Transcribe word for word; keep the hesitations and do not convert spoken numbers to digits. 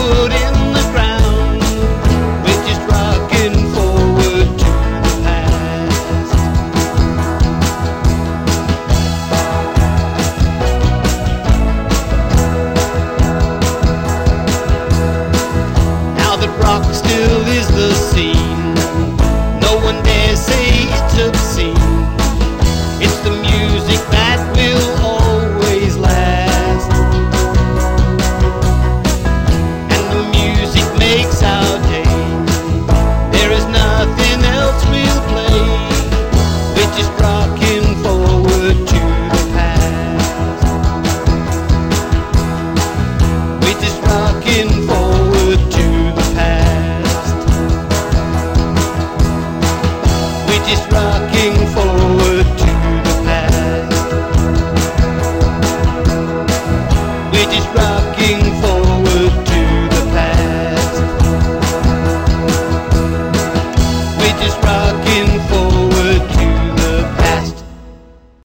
foot in the ground. We're just rocking forward to the past. Now that rock still is the scene, no one dare say it's obscene. It's the music that will always last, and the music makes our day. There is nothing else we'll play. We're just rocking forward to the past. We're just rocking forward to the past. We're just rocking forward